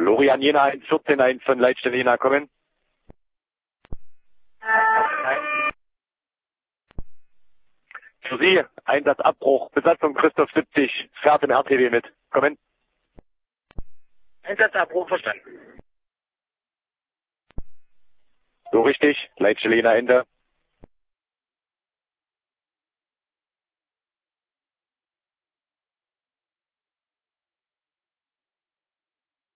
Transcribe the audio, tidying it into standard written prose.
Florian Jena 114-1 von Leitstelle Jena kommen. Für Sie, Einsatzabbruch, Besatzung Christoph 70, fährt im RTW mit. Kommen. Einsatzabbruch verstanden. So richtig, Leitstelle Jena Ende.